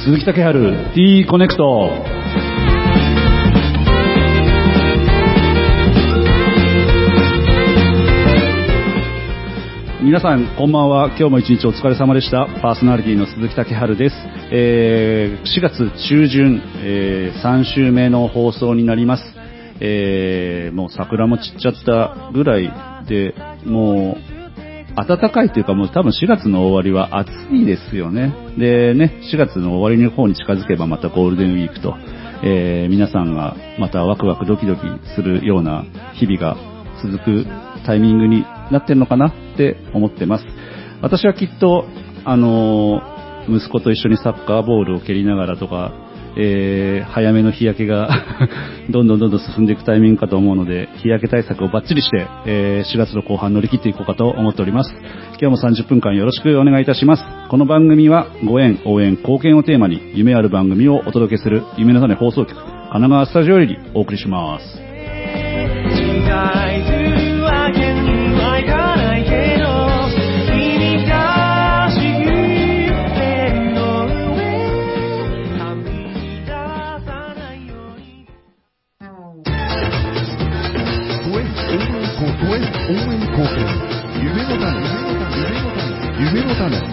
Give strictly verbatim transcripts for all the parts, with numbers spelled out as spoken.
鈴木武春 T コネクト。皆さんこんばんは。今日も一日お疲れ様でした。パーソナリティの鈴木武春です。えー、しがつ中旬、えー、さん週目の放送になります。えー、もう桜も散っちゃったぐらいで、もう暖かいというか、もう多分しがつの終わりは暑いですよね。でね、しがつの終わりの方に近づけばまたゴールデンウィークと、えー、皆さんがまたワクワクドキドキするような日々が続くタイミングになってるのかなって思ってます。私はきっとあのー、息子と一緒にサッカーボールを蹴りながらとか、えー、早めの日焼けがどんどんどんどん進んでいくタイミングかと思うので、日焼け対策をバッチリして、えー、しがつの後半乗り切っていこうかと思っております。今日もさんじゅっぷんかんよろしくお願いいたします。この番組はご縁、応援、貢献をテーマに夢ある番組をお届けする夢の種放送局神奈川スタジオよりお送りします。 応援貢献、夢の種、夢の種。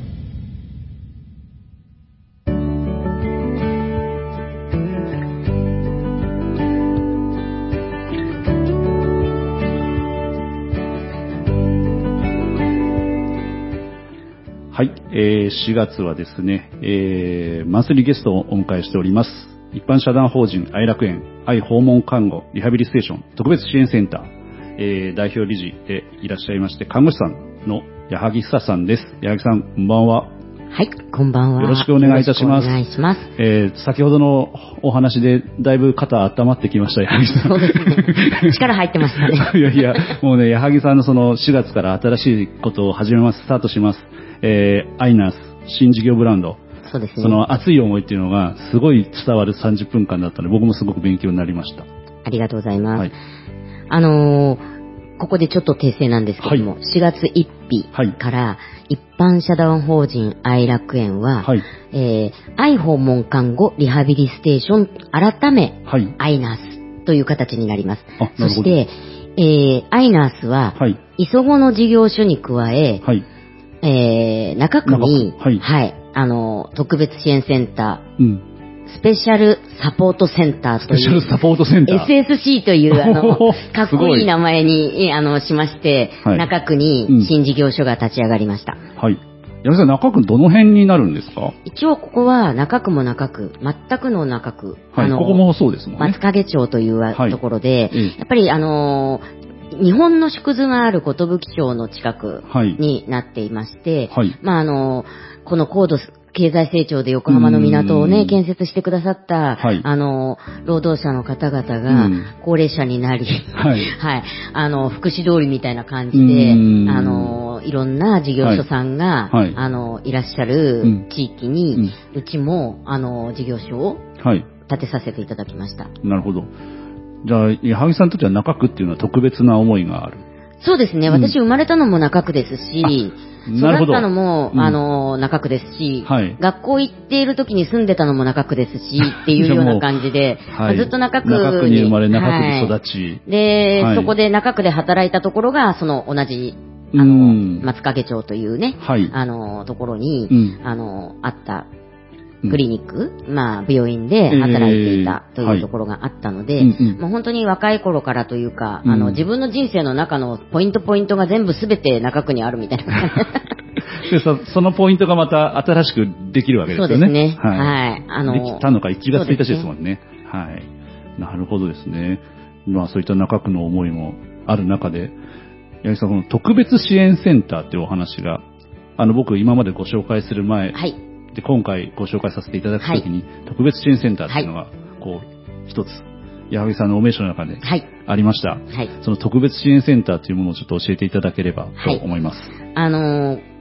はい、えー、しがつはですね、えー、マンスリーゲストをお迎えしております。一般社団法人愛楽園愛訪問看護リハビリステーション特別支援センター、えー、代表理事でいらっしゃいまして、看護師さんの矢作久さんです。矢作さん、こんばんは。 はい、こんばんは。 よろしくお願いいたします。 お願いします。 えー、先ほどのお話でだいぶ肩温まってきました、矢作さん。 そうですね。力入ってましたね。 いやいや、もうね、矢作さんのそのしがつから新しいことを始めます、スタートします。えー、アイナース新事業ブランド。 そうですね。 その熱い思いっていうのがすごい伝わるさんじゅっぷんかんだったので、僕もすごく勉強になりました。 ありがとうございます。 はい、 あのー、ここでちょっと訂正なんですけども、はい、しがつついたちから一般社団法人愛楽園は、はい、えー、愛訪問看護リハビリステーション改め、はい、アイナースという形になります。そして、えー、アイナースは、はい、磯子の事業所に加え、はい、えー、中区に、はい、はい、あの、特別支援センター、うん、スペシャルサポートセンターという、 スペシャルサポートセンターエスエスシー というあのかっこいい名前にあのしまして、はい、中区に新事業所が立ち上がりました。 はい。矢部さん、中区どの辺になるんですか？ 一応ここは中区も中区、全くの中区、 はい、あのここもそうですもんね。 松影町というところで、はい、やっぱりあのー、日本の縮図がある寿町の近くになっていまして、はい、まああのー、この高度経済成長で横浜の港をね、建設してくださった、はい、あの、労働者の方々が高齢者になり、はい、はい、あの、福祉通りみたいな感じで、あの、いろんな事業所さんが、はい、あの、いらっしゃる地域に、うん、うちも、あの、事業所を建てさせていただきました。はい、 なるほど。じゃあ、矢作さんにとっては中区っていうのは特別な思いがある？ そうですね。私生まれたのも中区ですし、育ったのも、うん、あの、中区ですし、はい、学校行っている時に住んでたのも中区ですし、っていうような感じで、はい、ずっと中区に。 中区に生まれ、中区に育ち。 はい、で、はい、そこで中区で働いたところが、その同じ、あの、松影町というね、はい、あの、ところに、うん、あの、あった、クリニック、うん、まあ、病院で働いていたというところがあったので、えーはい、もう本当に若い頃からというか、うん、あの、自分の人生の中のポイントポイントが全部すべて中区にあるみたいな感じでそ。そのポイントがまた新しくできるわけですよね。 そうですね。 はい。 はい、あの、 できたのがいちがつついたちですもんね。ね、はい。なるほどですね。まあ、そういった中区の思いもある中で、八木さん、この特別支援センターっていうお話が、あの、僕今までご紹介する前、はい。で今回ご紹介させていただくときに、はい、特別支援センターっていうのが、こう、一つ、矢作さんのお名刺の中でありました。はいはい、その特別支援センターというものをちょっと教えていただければと思います。 はい、あのー、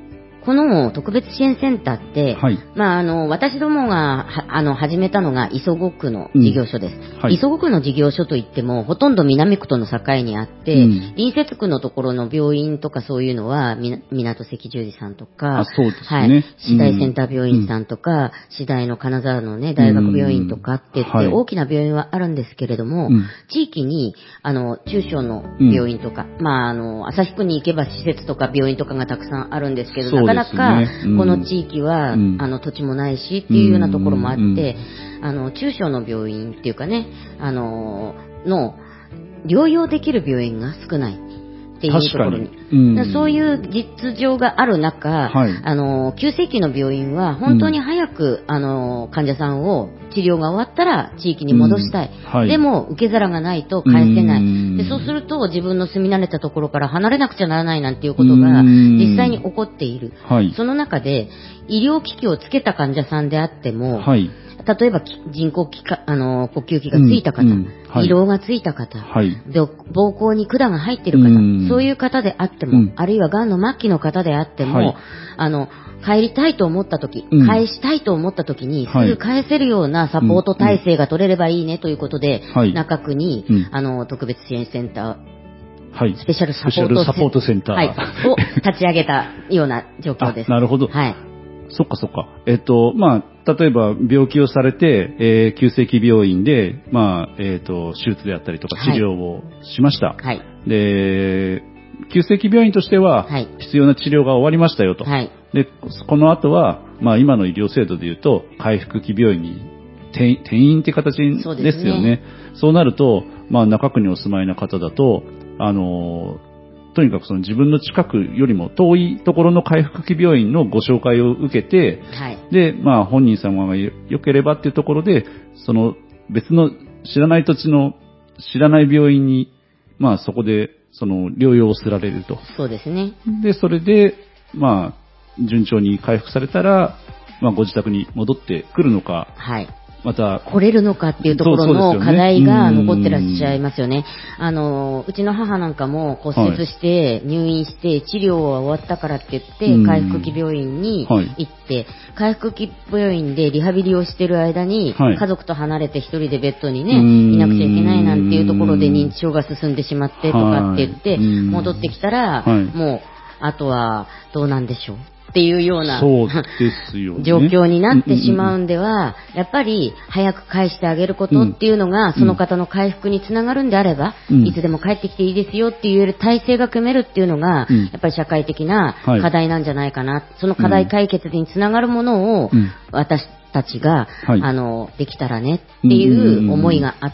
この特別支援センターって、はい、まあ、あの、私どもが、あの、始めたのが磯子区の事業所です。うんはい、磯子区の事業所といっても、ほとんど南区との境にあって、うん、隣接区のところの病院とかそういうのは、み港赤十字さんとか、 あそうですね。 はい。市大センター病院さんとか、うん、市大の金沢のね、大学病院とかって言って、うん、大きな病院はあるんですけれども、うん、地域に、あの、中小の病院とか、うん、まあ、あの、旭区に行けば施設とか病院とかがたくさんあるんですけど、ね、なかなか、この地域は、うん、あの、土地もないしっていうようなところもあって、うん、あの、中小の病院っていうかね、あの、の、療養できる病院が少ない。っていうところに、うん、そういう実情がある中、はい、あの急性期の病院は本当に早く、うん、あの患者さんを治療が終わったら地域に戻したい、うんはい、でも受け皿がないと返せない、うん、でそうすると自分の住み慣れたところから離れなくちゃならないなんていうことが実際に起こっている、はい、その中で医療機器をつけた患者さんであっても、はい例えば人工気かあの呼吸器がついた方、うんうんはい、胃ろうがついた方、はい、膀胱に管が入っている方、うん、そういう方であっても、うん、あるいはがんの末期の方であっても、はい、あの帰りたいと思った時、うん、返したいと思った時に、すぐ返せるようなサポート体制が取れればいいねということで、うん、中区に、うん、あの特別支援センターはい、スペシャルサポート、 サポートセンター、はい、 を立ち上げたような状況です。 なるほど。 はい。 そっかそっか。えっと、まあ、例えば病気をされて、えー、急性期病院で、まあ、えっと、手術であったりとか治療をしました。はい。で、急性期病院としては、はい、必要な治療が終わりましたよと。はい。で、この後は、まあ、今の医療制度で言うと、回復期病院に転、転院って形ですよね。そうですね。そうなると、まあ、中区にお住まいの方だと、あの、とにかくその自分の近くよりも遠いところの回復期病院のご紹介を受けて、はい、で、まあ本人様が良ければっていうところで、その別の知らない土地の知らない病院に、まあそこでその療養をすられると。 そうですね。 で、それで、まあ順調に回復されたら、まあご自宅に戻ってくるのか、はい。また来れるのかっていうところの課題が残ってらっしゃいますよね。あの、うちの母なんかも骨折して入院して治療は終わったからって言って回復期病院に行って、回復期病院でリハビリをしてる間に家族と離れて一人でベッドにね、いなくちゃいけないなんていうところで認知症が進んでしまってとかって言って戻ってきたら、もうあとはどうなんでしょう。っていうようなそうですよ、ね、 状況になってしまうんでは、やっぱり早く返してあげることっていうのが、その方の回復につながるんであれば、うん、いつでも帰ってきていいですよっていう体制が組めるっていうのが、うん、やっぱり社会的な課題なんじゃないかな、はい、その課題解決につながるものを、うん、私たちが、はい、あのできたらねっていう思いがあって、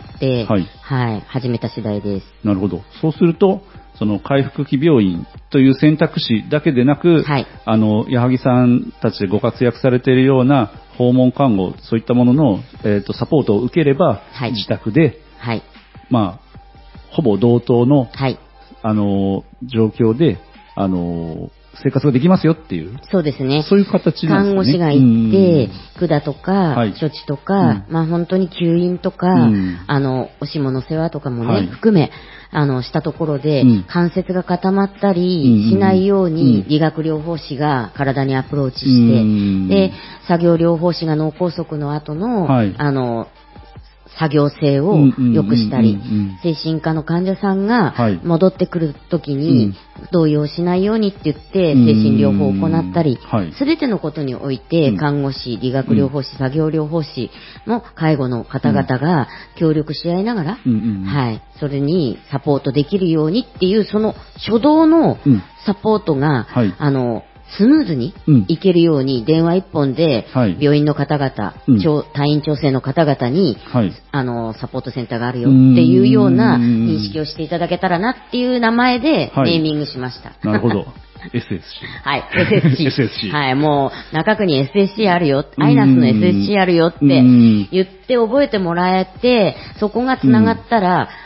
はいはい、始めた次第です。 なるほど。そうするとその回復期病院という選択肢だけでなく、はい、あの矢作さんたちでご活躍されているような訪問看護、そういったものの、えーと、サポートを受ければ、はい、自宅で、はい、まあ、ほぼ同等の、はい、あの状況で、あの生活ができますよっていう。 そうですね。 そういう形なんですね。 看護師が行って、管とか、はい、処置とか、うん、まあ本当に吸引とか、うん、あの、おしもの世話とかもね、はい、含め、あの、したところで、うん、関節が固まったりしないように、うん、理学療法士が体にアプローチして、うん、で、作業療法士が脳梗塞の後の、はい、あの、作業性を良くしたり、精神科の患者さんが戻ってくるときに動揺しないようにって言って精神療法を行ったり、すべてのことにおいて看護師、理学療法士、作業療法士の介護の方々が協力し合いながら、はい、それにサポートできるようにっていうその初動のサポートが、あの、スムーズにいけるように電話一本で病院の方々、うん、退院調整の方々に、はい、あのサポートセンターがあるよっていうような認識をしていただけたらなっていう名前でネーミングしました。はい、 なるほど。エスエスシー。 はい、エスエスシー。エスエスシー。はい、もう中区に エスエスシー あるよ、アイナスの エスエスシー あるよって言って覚えてもらえて、そこがつながったら、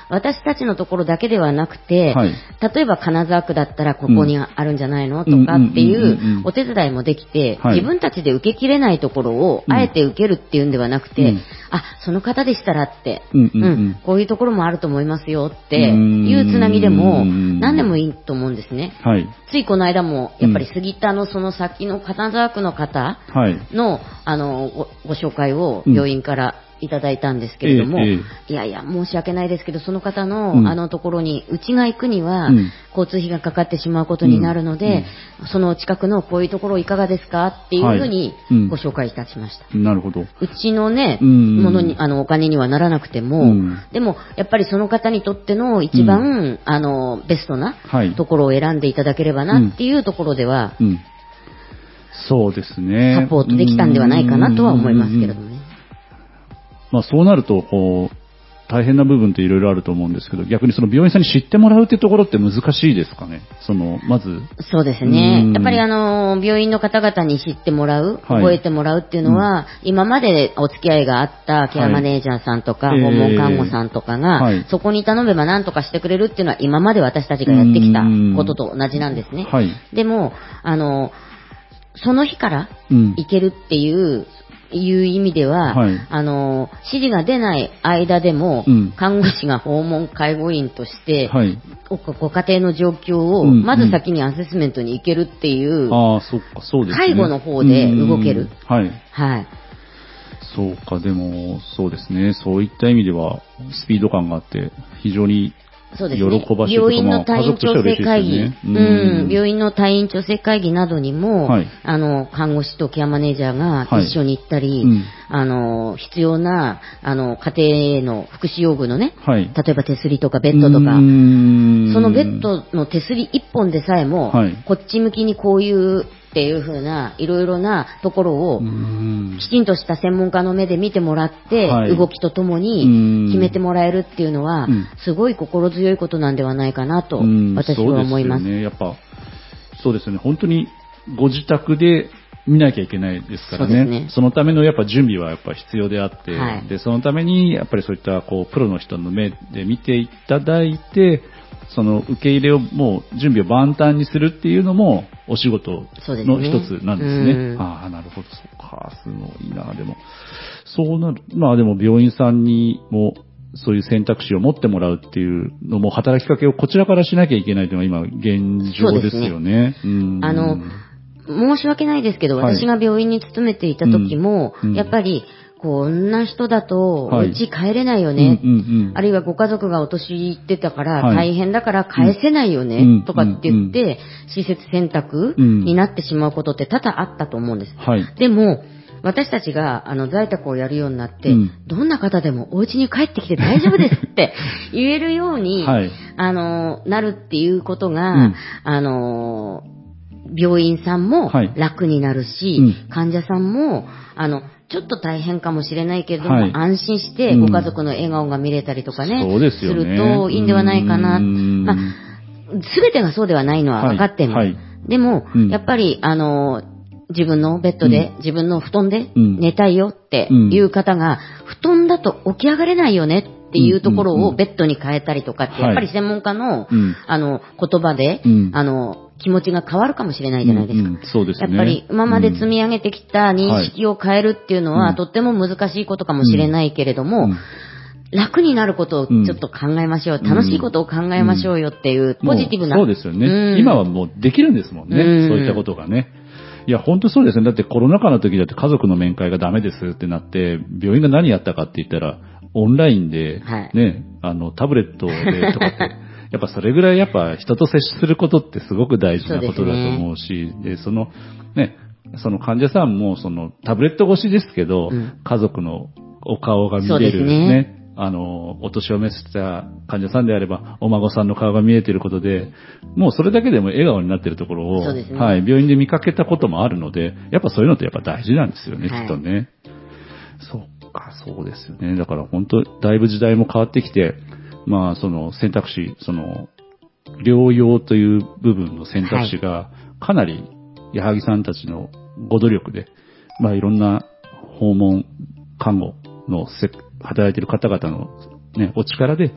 私たちのところだけではなくて、はい、例えば金沢区だったらここにあるんじゃないの、うん、とかっていうお手伝いもできて、はい、自分たちで受けきれないところをあえて受けるっていうんではなくて、うん、あ、その方でしたらって、うんうんうん、こういうところもあると思いますよっていうつなぎでも何でもいいと思うんですね。はい、ついこの間もやっぱり杉田のその先の金沢区の方の、はい、あの ご, ご紹介を病院からいただいたんですけれども、うんええ、いやいや申し訳ないですけどその方の、うん、あのところにうちが行くには、うん、交通費がかかってしまうことになるので、うん、その近くのこういうところいかがですかっていうふうにご紹介いたしました。 はいうん、なるほど。 うちのね、うん、ものにあのお金にはならなくても、うん、でもやっぱりその方にとっての一番、うん、あのベストなところを選んでいただければなっていうところでは、 うんうん、そうですね。 サポートできたんではないかなとは思いますけれどもね。 まあ、そうなるとこう大変な部分っていろいろあると思うんですけど、逆にその病院さんに知ってもらうってところって難しいですかね。そのまずそうですね。やっぱりあの病院の方々に知ってもらう、はい、覚えてもらうっていうのは、うん、今までお付き合いがあったケアマネージャーさんとか、はい、訪問看護さんとかが、えーはい、そこに頼めば何とかしてくれるっていうのは今まで私たちがやってきたことと同じなんですね。はい、でもあのその日から行けるっていう、うんいう意味では、はい、あの指示が出ない間でも、うん、看護師が訪問介護員として、はい、ご家庭の状況を、うんうん、まず先にアセスメントに行けるっていう、 あ、そっか、そうですね、 介護の方で動ける、 はい、はい、そうか。でもそうですね、そういった意味ではスピード感があって非常にそうですね、 喜ばしいとか、 病院の退院調整会議、ねうんうん、病院の退院調整会議などにも、はい、あの看護師とケアマネージャーが一緒に行ったり、はいうん、あの必要なあの家庭の福祉用具のね、はい、例えば手すりとかベッドとか、そのベッドの手すり一本でさえも、はい、こっち向きにこういうっていう風ないろいろなところをきちんとした専門家の目で見てもらって、はい、動きとともに決めてもらえるっていうのはすごい心強いことなんではないかなと私は思います。 そうですよね。やっぱそうですよね。本当にご自宅で見なきゃいけないですから ね, そ, ねそのためのやっぱ準備はやっぱ必要であって、はい、でそのためにやっぱりそういったこうプロの人の目で見ていただいて、その受け入れをもう準備を万端にするっていうのもお仕事の一つなんですね。すねああ、なるほど、そうか、すごいな。でもそうなる、まあでも病院さんにもそういう選択肢を持ってもらうっていうのも働きかけをこちらからしなきゃいけないというのが今現状ですよね。 そうですね。うんあの申し訳ないですけど、はい、私が病院に勤めていた時も、うん、やっぱりこんな人だとうち帰れないよね、はいうんうんうん、あるいはご家族がお年いってたから大変だから返せないよね、はい、とかって言って、うんうん、施設選択になってしまうことって多々あったと思うんです、はい、でも私たちがあの在宅をやるようになって、うん、どんな方でもお家に帰ってきて大丈夫ですって言えるように、はい、あのなるっていうことが、うん、あの病院さんも楽になるし、はいうん、患者さんもあのちょっと大変かもしれないけれども、はい、安心してご家族の笑顔が見れたりとかね、うん、そうですよね、するといいんではないかな。まあ、全てがそうではないのは分かってる、はいはい、でも、うん、やっぱりあの自分のベッドで、うん、自分の布団で寝たいよっていう方が、うん、布団だと起き上がれないよねっていうところをベッドに変えたりとかって、やっぱり専門家の、はい、あの言葉で、うん、あの気持ちが変わるかもしれないじゃないですか、うんうん、そうですね、やっぱり今まで積み上げてきた認識を変えるっていうのは、うん、とっても難しいことかもしれないけれども、うん、楽になることをちょっと考えましょう、うん、楽しいことを考えましょうよっていうポジティブな、 そうですよね、うん、今はもうできるんですもんね、うん、そういったことがね。いや本当そうですね。だってコロナ禍の時だって家族の面会がダメですってなって病院が何やったかって言ったらオンラインで、はい、ね、あのタブレットでとかってやっぱそれぐらいやっぱ人と接することってすごく大事なことだと思うし、で、そのね、その患者さんもそのタブレット越しですけど、うん、家族のお顔が見れるね、ね、あのお年を召した患者さんであればお孫さんの顔が見えていることで、もうそれだけでも笑顔になっているところを、ね、はい、病院で見かけたこともあるので、やっぱそういうのってやっぱ大事なんですよね、はい、きっとね。そうか、そうですよね。だから本当だいぶ時代も変わってきて。まあ、その選択肢、その、療養という部分の選択肢が、かなり、矢作さんたちのご努力で、まあ、いろんな訪問看護のせ、働いている方々のね、お力で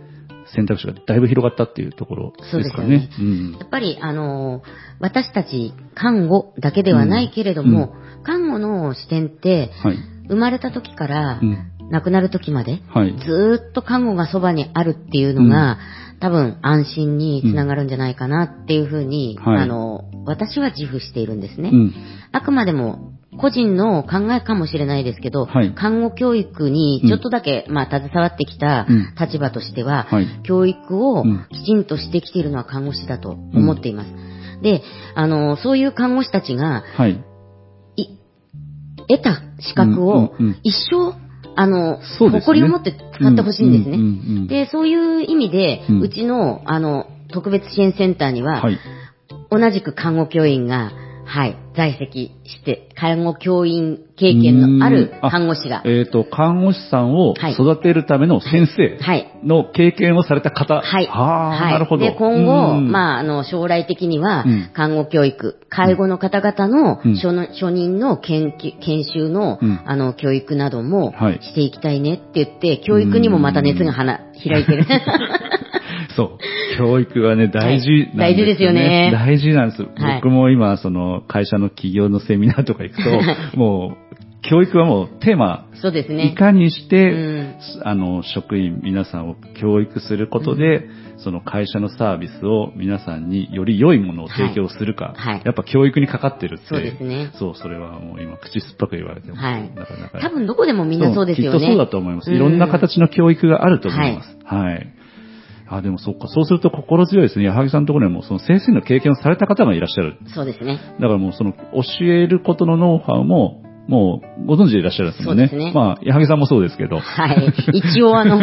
選択肢がだいぶ広がったっていうところですかね。そうですよね。うん、 やっぱり、あの、私たち看護だけではないけれども、うんうん、看護の視点って、はい、生まれた時から、亡くなる時まで、はい、ずーっと看護がそばにあるっていうのが、うん、多分安心につながるんじゃないかなっていうふうに、うん、あの、私は自負しているんですね。うん、あくまでも個人の考えかもしれないですけど、はい、看護教育にちょっとだけ、うん、まあ、携わってきた立場としては、うんはい、教育をきちんとしてきているのは看護師だと思っています。うん、で、あの、そういう看護師たちが、はい、得た資格を一生、あの、ね、誇りを持って使ってほしいんですね。うんうんうんうん、で、そういう意味で、うん、うちの、あの、特別支援センターには、はい、同じく看護教員が、はい、在籍して、看護教員経験のある看護師が。 えっ、ー、と、看護師さんを育てるための先生の経験をされた方。 はい。 はあ、 はい、 なるほど。 で、今後、まあ、あの、将来的には、看護教育、介護の方々の初、うん、初任の研究、研修の、うん、あの、教育などもしていきたいねって言って、教育にもまた熱が花開いてる。 そう。教育はね、大事なんですよね。はい、 大事ですよね。 大事なんです。はい、僕も今、その、会社の企業のセミナーとか行くと、もう、教育はもうテーマ、そうですね。いかにして、うん、あの、職員皆さんを教育することで、うん、その会社のサービスを皆さんにより良いものを提供するか、はいはい、やっぱ教育にかかってるって。 そうですね。 そう、それはもう今、口酸っぱく言われてます。はい。なかなか。 多分どこでもみんなそうですよね。 きっとそうだと思います。いろんな形の教育があると思います。はい。はいあ、でもそっか。そうすると心強いですね。矢作さんのところにもその先生の経験をされた方がいらっしゃる。 そうですね。 だからもうその教えることのノウハウも、もうご存知でいらっしゃるんですよね。そうですね。まあ、矢作さんもそうですけど。 はい。一応あの、はい。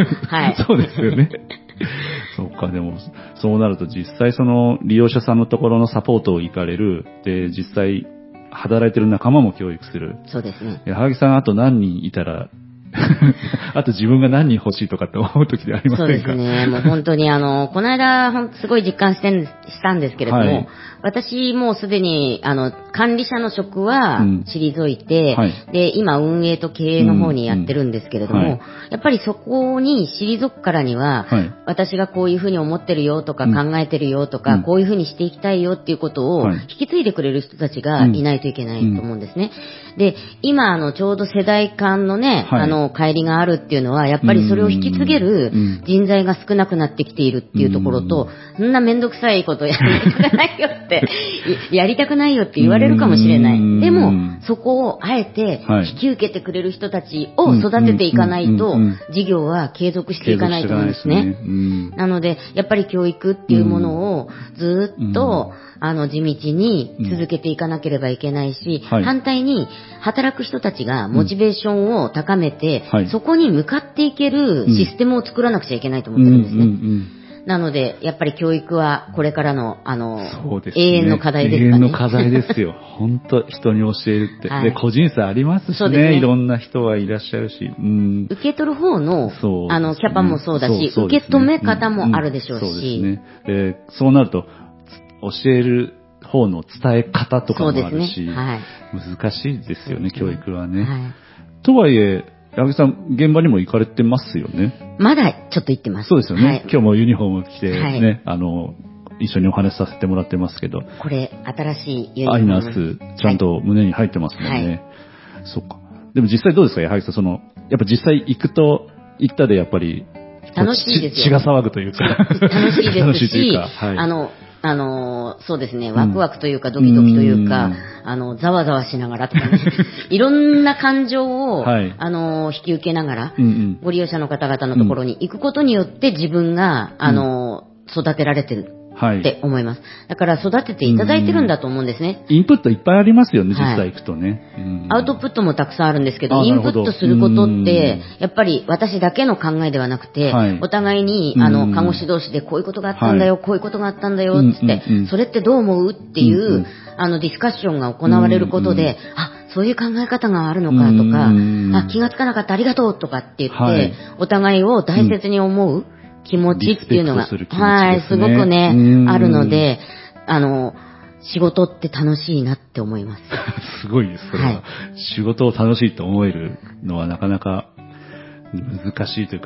そうですよね。そうか、でも、そうなると実際その利用者さんのところのサポートを行かれる。で、実際働いてる仲間も教育する。 そうですね。 矢作さんあと何人いたら、あと自分が何人欲しいとかって思う時でありませんか？そうですね。もう本当にあの、この間、すごい実感してんしたんですけれども、はい、私もうすでに、あの、管理者の職は退いて、うんはい、で、今運営と経営の方にやってるんですけれども、うんうんはい、やっぱりそこに退くからには、はい、私がこういうふうに思ってるよとか考えてるよとか、うん、こういうふうにしていきたいよっていうことを引き継いでくれる人たちがいないといけないと思うんですね。うん、で、今、あの、ちょうど世代間のね、はい、あの、帰りがあるっていうのは、やっぱりそれを引き継げる人材が少なくなってきているっていうところと、そんなめんどくさいことやりたくないよって、やりたくないよって言われるかもしれない。でも、そこをあえて引き受けてくれる人たちを育てていかないと、事業は継続していかないと思うんですね。なので、やっぱり教育っていうものをずっと、あの、地道に続けていかなければいけないし、うんはい、反対に、働く人たちがモチベーションを高めて、うんはい、そこに向かっていけるシステムを作らなくちゃいけないと思ってるんですね。うんうんうんうんなので、やっぱり教育はこれからの、あの、そうですね、永遠の課題ですかね。 永遠の課題ですよ。本当人に教えるって。はい、で、個人差ありますしね。ねいろんな人はいらっしゃるし。うん、 受け取る方の、ね、あの、キャパもそうだし、そうそうね、受け止め方もあるでしょうし。うんうん、そうですね。で、そうなると、教える方の伝え方とかもあるし、ねはい、難しいですよね、教育はね。はい、とはいえ、矢作さん、現場にも行かれてますよね。 まだちょっと行ってます。 そうですよね。はい、今日もユニフォーム着てね、はい、あの、一緒にお話しさせてもらってますけど。 これ、新しいユニフォーム。 アイナース、ちゃんと胸に入ってますもんね。はい、そっか。でも実際どうですか、矢作さん、その、やっぱ実際行くと、行ったでやっぱり、 楽しいですよ。 血が騒ぐというか。 楽しいですし、楽しいというか、はい、あの、あの、そうですね、ワクワクというか、ドキドキというか、うん、あの、ざわざわしながらとかね、いろんな感情を、はい、あの、引き受けながら、うんうん、ご利用者の方々のところに行くことによって自分が、あの、育てられてる。って思います。だから育てていただいてるんだと思うんですね。 インプットいっぱいありますよね、実際行くとね。 はいうん、アウトプットもたくさんあるんですけど、インプットすることって、やっぱり私だけの考えではなくて、はい、お互いに、あの、看護師同士でこういうことがあったんだよ、はい、こういうことがあったんだよ、つって、それってどう思うっていう、うんうん、あの、ディスカッションが行われることで、うんうん、あ、そういう考え方があるのかとか、あ、気がつかなかったありがとうとかって言って、はい、お互いを大切に思う、気持ちっていうのが、ね、はい、すごくね、あるので、あの、仕事って楽しいなって思います。 すごいです、それは、はい。仕事を楽しいと思えるのはなかなか難しいというか、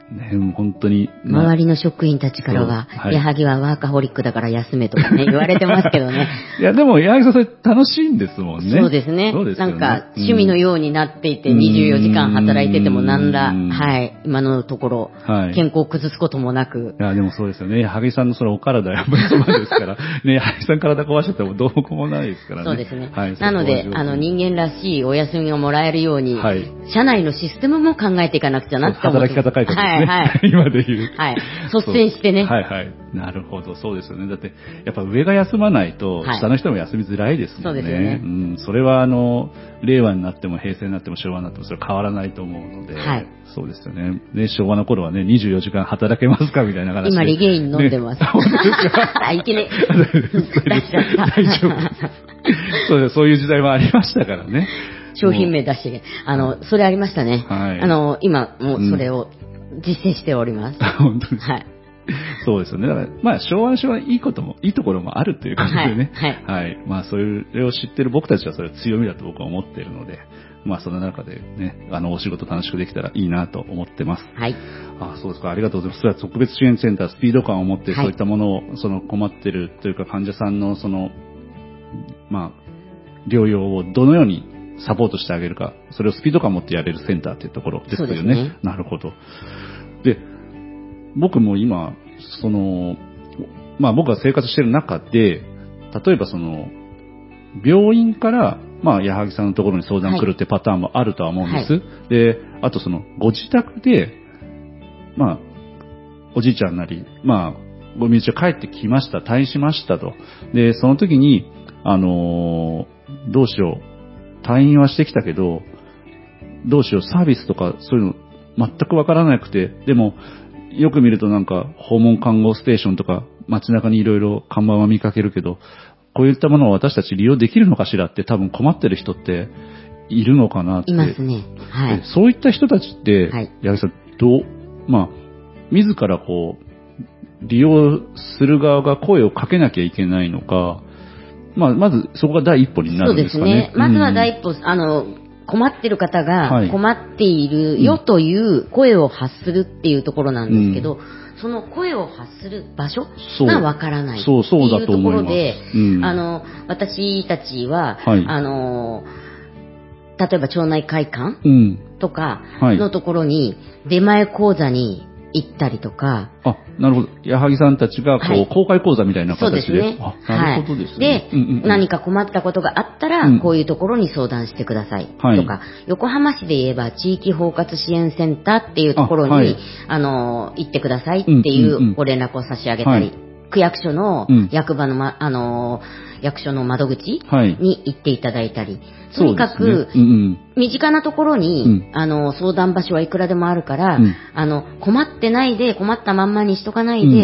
ね、もう本当に。 周りの職員たちからは、はい、矢作はワーカホリックだから休めとかね、言われてますけどね。 いや、でも矢作さんそれ楽しいんですもんね。 そうですね。そうですよね。なんか、趣味のようになっていて、にじゅうよじかん働いてても何ら、はい、今のところ、はい、健康を崩すこともなく。 いや、でもそうですよね。矢作さんのそのお体やっぱりそうですから、ね、矢作さん体壊しちゃってもどうこもないですからね。 そうですね。はい、なので、あの、人間らしいお休みをもらえるように、はい、社内のシステムも考えていかなくちゃなって思って働き方改革ですね。はい、はい。今で言う。 はい。率先してね。 はいはい。なるほど、そうですよね。だって、やっぱ上が休まないと、下の人も休みづらいですもんね。はい、そうですよね。うん。それは、あの、令和になっても平成になっても昭和になってもそれ変わらないと思うので。はい。そうですよね。ね、昭和の頃はね、にじゅうよじかん働けますかみたいな話で。 今、リゲイン飲んでます。ね、本当ですか？あ、いけね。出しちゃった。大丈夫です。 そうです。そういう時代もありましたからね。 商品名出して、あの、それありましたね。はい。あの、今、もうそれを実践しております。 うん、本当です。はい。そうですよね。だから、まあ、昭和の昭和いいことも、いいところもあるということでね。はい。はい。はい、まあ、それを知ってる僕たちはそれは強みだと僕は思っているので、まあ、その中でね、あの、お仕事楽しくできたらいいなと思ってます。はい。あ、そうですか。ありがとうございます。それは特別支援センター、スピード感を持って、そういったものを、その困ってるというか、患者さんのその、まあ、療養をどのようにサポートしてあげるか、それをスピード感を持ってやれるセンターというところですよね。そうですね。なるほど。で、僕も今、その、まあ僕が生活している中で、例えばその、病院から、まあ矢作さんのところに相談来るってパターンもあるとは思うんです。はい、で、あとその、ご自宅で、まあ、おじいちゃんなり、まあ、ご身内が帰ってきました、退院しましたと。で、その時に、あのー、どうしよう。退院はしてきたけど、どうしよう、サービスとかそういうの全くわからなくて、でも、よく見るとなんか、訪問看護ステーションとか、街中にいろいろ看板は見かけるけど、こういったものを私たち利用できるのかしらって多分困ってる人っているのかなって。 いますね。はい。 そういった人たちって、はい、矢作さん、どう、まあ、自らこう、利用する側が声をかけなきゃいけないのか、まあ、まずそこが第一歩になるんですかね。そうですね。 まずは第一歩、うん、あの、困ってる方が困っているよという声を発するっていうところなんですけど、うん、その声を発する場所がわからないっていうところで、うん、あの、私たちは、はい、あの、例えば町内会館とかのところに出前講座に行ったりとか。 あ、なるほど。矢作さんたちがこう、はい、公開講座みたいな形で。 そうですね。あ、なるほどですね。はい、で、うんうんうん、何か困ったことがあったら、うん、こういうところに相談してください。はい、とか、横浜市で言えば地域包括支援センターっていうところに、あ、はい、あの、行ってくださいっていうご連絡を差し上げたり、うんうんうん、区役所の役場の、ま、あの、役所の窓口に行っていただいたり、はい、とにかく、ね、うんうん、身近なところに、うん、あの、相談場所はいくらでもあるから、うん、あの、困ってないで、困ったまんまにしとかないで、うんうん、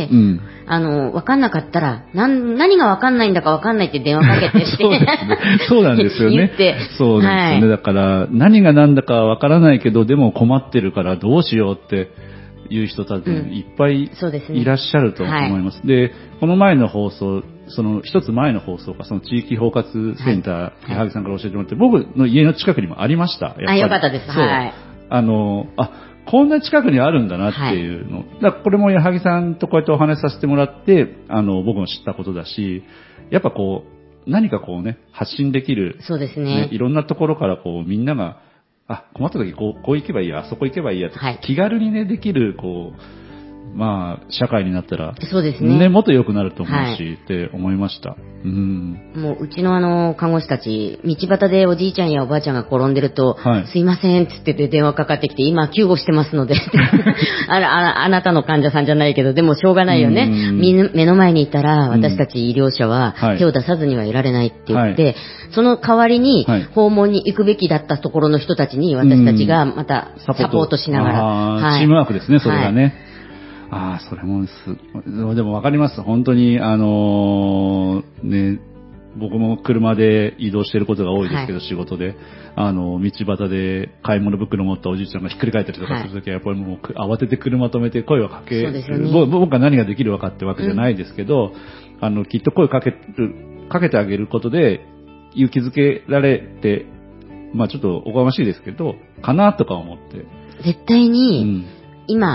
あの、わかんなかったら、なん、何がわかんないんだかわかんないって電話かけてして。 そうですね。そうなんですよね。 言って。 そうですよね。はい、だから、何が何だかわからないけど、でも困ってるからどうしようって、いう人たちいっぱいいらっしゃると思います。うん、で、ね、はい、この前の放送、その一つ前の放送か、その地域包括センター、はい、矢作さんから教えてもらって、僕の家の近くにもありました。やっぱり。 あ、よかったです。はい。 あの、あ、こんな近くにあるんだなっていうの。はい、だからこれも矢作さんとこうやってお話しさせてもらって、あの、僕も知ったことだし、やっぱこう、何かこうね、発信できる。 そうですね。ね、 いろんなところからこう、みんなが、あ、困った時こう、こう行けばいいや、あそこ行けばいいやって、はい、気軽にね、できる、こう、まあ、社会になったら、 そうですね。 ね、もっと良くなると思うし、はい、って思いました。うん。 もう、うちのあの、看護師たち、道端でおじいちゃんやおばあちゃんが転んでると、はい、すいません、つってて電話かかってきて、今、救護してますので、あら、あ、あなたの患者さんじゃないけど、でもしょうがないよね。目の前にいたら、私たち医療者は、手を出さずにはいられないって言って、はい、その代わりに、訪問に行くべきだったところの人たちに、私たちがまたサポートしながら。 はい、チームワークですね、それがね。はい、ああ、それもす、でもわかります。本当に、あのー、ね、僕も車で移動していることが多いですけど、はい、仕事で、あの、道端で買い物袋持ったおじいちゃんがひっくり返ったりとかするときは、やっぱりもう慌てて車止めて声をかける、ね、僕は何ができるわかってわけじゃないですけど、うん、あの、きっと声をかける、かけてあげることで、勇気づけられて、まあちょっとおこがましいですけど、かなとか思って。 絶対に、うん、今、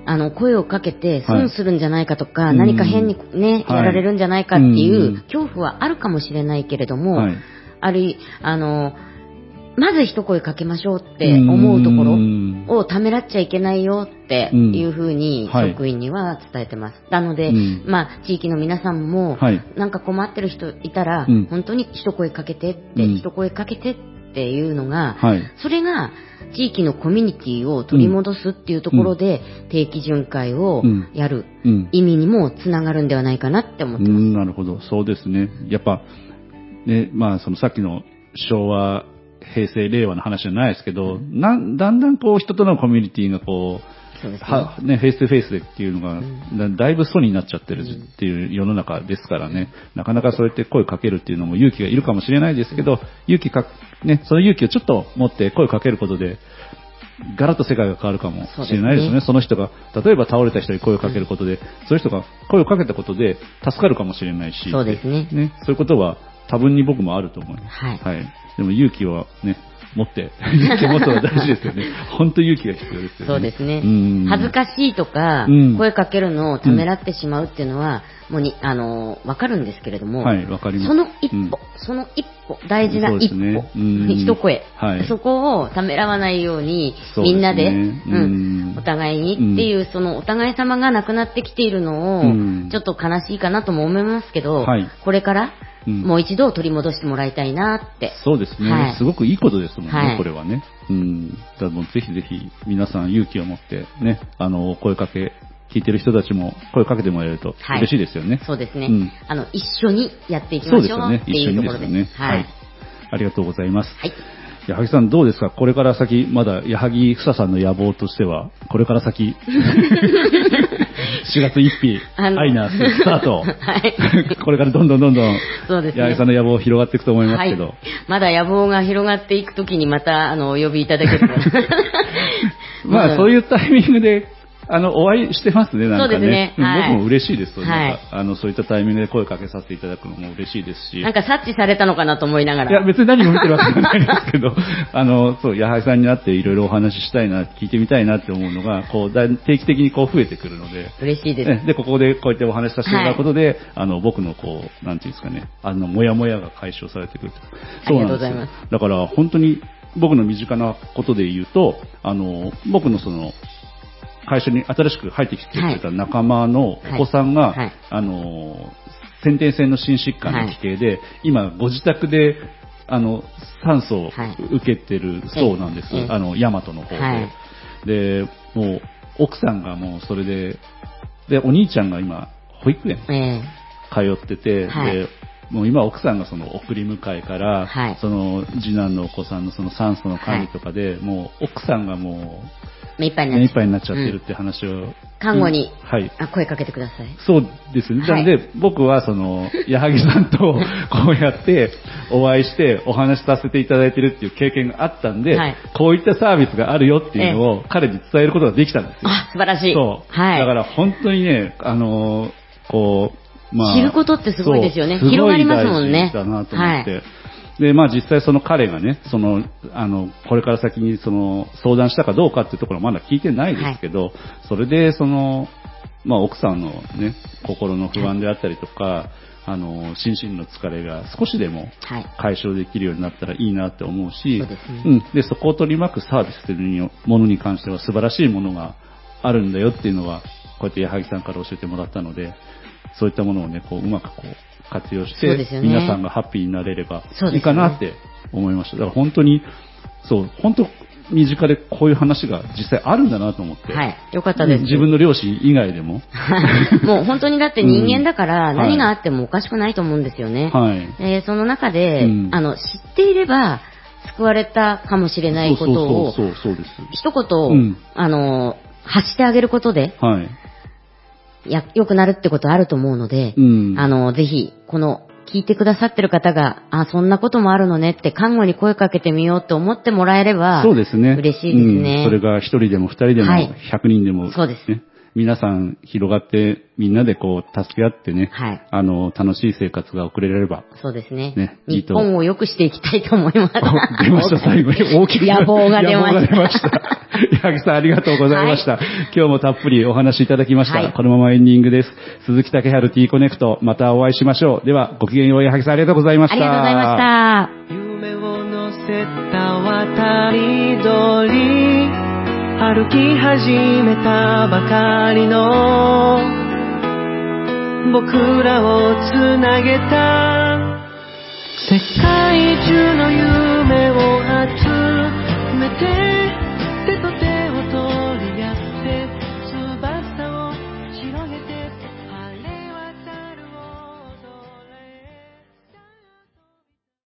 あの、声をかけて損するんじゃないかとか、はい、何か変にね、やられるんじゃないかっていう恐怖はあるかもしれないけれども、はい、あるい、あの、まず一声かけましょうって思うところをためらっちゃいけないよっていうふうに職員には伝えてます。なので、まあ、地域の皆さんも、なんか困ってる人いたら、本当に一声かけてって、一声かけてっていうのが、それが地域のコミュニティを取り戻すっていうところで、定期巡回をやる意味にもつながるんではないかなって思ってます。 なるほど、そうですね。やっぱ、ね、まあ、そのさっきの昭和、平成、令和の話じゃないですけど、なだんだんこう人とのコミュニティがこう、そうですね、はね、フェイストゥフェイスでっていうのが、うん、だいぶ疎になっちゃってるっていう世の中ですからね、うん、なかなかそうやって声かけるっていうのも勇気がいるかもしれないですけど、勇気か、ね、その勇気をちょっと持って声かけることで、ガラッと世界が変わるかもしれないですね。そ, ねその人が、例えば倒れた人に声をかけることで、うん、そういう人が声をかけたことで助かるかもしれないし、 そうですね。 ね、そういうことは多分に僕もあると思います。 はい。 はい。でも勇気はね、持って、勇気を持つのは大事ですよね。本当勇気が必要ですよね。 そうですね。恥ずかしいとか、うん、声かけるのをためらってしまうっていうのは、もうに、あの、わかるんですけれども、 はい、わかります。 その一歩、うん、その一歩、大事な一歩、ね、一声、はい、そこをためらわないように、みんなで、ね、うん、お互いにっていう、うん、そのお互い様がなくなってきているのを、うん、ちょっと悲しいかなとも思いますけど、はい、これから、うん、もう一度取り戻してもらいたいなって。 そうですね、はい。すごくいいことですもんね、はい、これはね。うん。だからもうぜひぜひ皆さん勇気を持ってね、あの、声かけ、聞いてる人たちも声かけてもらえると嬉しいですよね。はい、 そうですね、うん。あの、一緒にやっていきましょうっていうところで。そうですよね。一緒にですよね。はい。はい。ありがとうございます。はい。矢作さんどうですか、これから先、まだ矢作房さんの野望としては、これから先、しがつついたち、アイナススタート。はい。これからどんどんどんどん、そうですね。矢作さんの野望広がっていくと思いますけど。はい、 まだ野望が広がっていくときにまた、あの、お呼びいただけると。 まあ、そういうタイミングで、あの、お会いしてますね、なんかね。そうですね。はい、僕も嬉しいです。はい、なんかあの、そういったタイミングで声かけさせていただくのも嬉しいですし。 なんか察知されたのかなと思いながら。 いや、別に何も見てるわけじゃないですけど、あの、そう、矢作さんに会っていろいろお話ししたいな、聞いてみたいなって思うのが、こう、定期的にこう増えてくるので。 嬉しいです。 で、ここでこうやってお話しさせてもらうことで、はい、あの、僕のこう、なんていうんですかね、あの、もやもやが解消されてくる。 そうなんですよ。ありがとうございます。 だから、本当に僕の身近なことで言うと、あの、僕のその、会社に新しく入ってきてくれた仲間のお子さんが、はいはい、あの、先天性の心疾患の奇形で、はい、今ご自宅で、あの、酸素を受けてるそうなんです。はい、あの、大和の方で、はい。で、もう、奥さんがもうそれで、で、お兄ちゃんが今、保育園通ってて、はい、で、もう今奥さんがその送り迎えから、はい、その次男のお子さんのその酸素の管理とかで、はい、もう奥さんがもう、 目いっぱいになっちゃってるって話を、うん、 看護に、はい、あ声かけてください。 そうですね。なので、はい、僕はその矢作さんとこうやってお会いしてお話しさせていただいてるっていう経験があったんで、はい、こういったサービスがあるよっていうのを彼に伝えることができたんですよ。 あ、素晴らしい。 そう。はい。だから本当にね、あのこうまあ知ることってすごいですよね。広がりますもんね。 だなと思って。はい、で、まあ実際その彼がね、その、あの、これから先にその相談したかどうかっていうところはまだ聞いてないですけど、はい、それでその、まあ奥さんのね、心の不安であったりとか、はい、あの、心身の疲れが少しでも解消できるようになったらいいなって思うし、はい、そうですね。うん。で、そこを取り巻くサービスというものに関しては素晴らしいものがあるんだよっていうのは、こうやって矢作さんから教えてもらったので、そういったものをね、こう、うまくこう、活用して、ね、皆さんがハッピーになれればいいかなって思いました。だから本当に、そう、本当身近でこういう話が実際あるんだなと思って。 はい。よかったです。 自分の両親以外でも。 もう本当にだって人間だから何があってもおかしくないと思うんですよね。はい。えー、その中で、うん、あの、知っていれば救われたかもしれないことを、そうそうそうそうです。一言、うん、あの、発してあげることで、はい。や、良くなるってことあると思うので、うん、あの、ぜひ、この、聞いてくださってる方が、あ、そんなこともあるのねって、看護に声かけてみようって思ってもらえれば、そうですね。嬉しいですね。 うん、それが一人でも二人でも、ひゃくにんでも、ね、そうです。皆さん広がって、みんなでこう、助け合ってね、はい。あの、楽しい生活が送れれば。 そうですね。ね、日本を良くしていきたいと思います。 出ました、最後に。大きく。 野望が出ました。野望が出ました。 矢作さんありがとうございました。はい、今日もたっぷりお話しいただきました。はい、このままエンディングです。鈴木武春 T コネクト、またお会いしましょう。では、ごきげんよう、矢作さんありがとうございました。 ありがとうございました。 夢を乗せた渡り鳥、歩き始めたばかりの僕らをつなげた世界中の夢を集めて